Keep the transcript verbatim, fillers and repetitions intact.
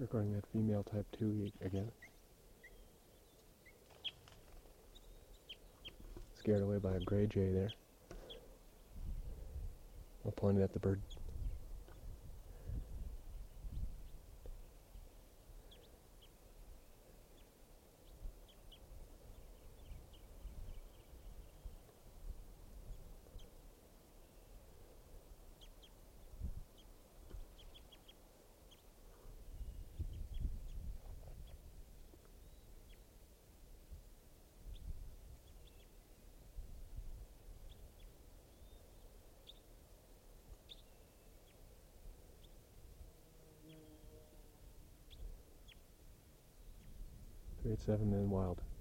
Recording that female type two again. Scared away by a gray jay there. I pointed at the bird. three eight seven, man, wild.